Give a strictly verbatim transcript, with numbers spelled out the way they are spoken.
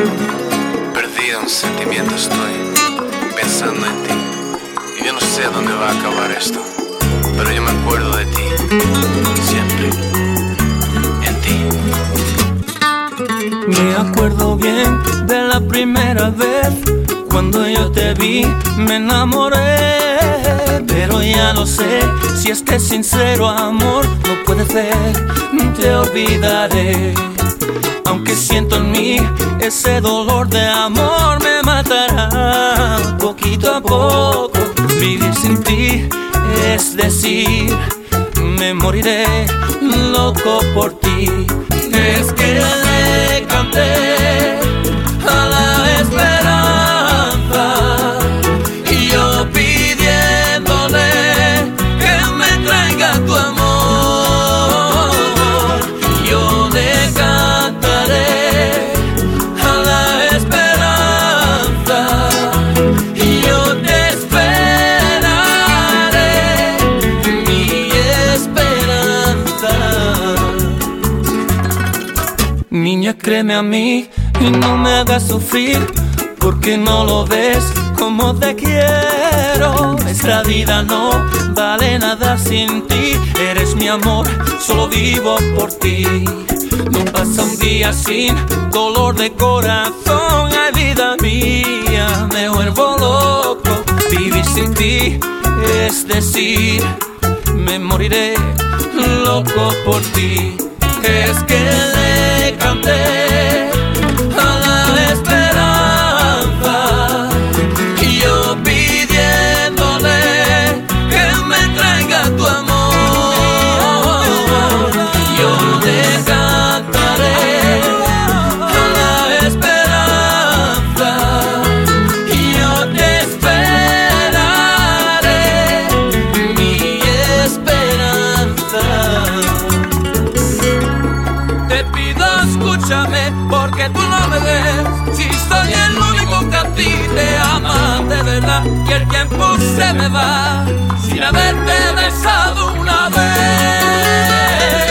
Perdido en sentimiento estoy, pensando en ti. Y yo no sé dónde va a acabar esto, pero yo me acuerdo de ti, siempre, en ti. Me acuerdo bien de la primera vez, cuando yo te vi me enamoré. Pero ya no sé si este sincero amor no puede ser, te olvidaré. Aunque siento en mí ese dolor de amor, me matará poquito a poco. Vivir sin ti es decir, me moriré loco por ti. Es que le canté a la esperanza y yo pidiéndole que me traiga tu amor. Yo le cantaré a la esperanza y yo te esperaré, mi esperanza. Niña, créeme a mí y no me hagas sufrir, porque no lo ves como te quiero. Esta vida no vale nada sin ti. Eres mi amor, solo vivo por ti. No pasa un día sin dolor de corazón. Ay, vida mía, me vuelvo loco. Vivir sin ti es decir, me moriré loco por ti. Es que le canté a la esperanza y yo pidiéndole que me traiga tu amor. Yo le cantaré a la esperanza y yo te esperaré, mi esperanza. Te pido escúchame, porque tú no me ves. Si soy el único que a ti te ama de verdad, y el tiempo se me va sin haberte besado una vez.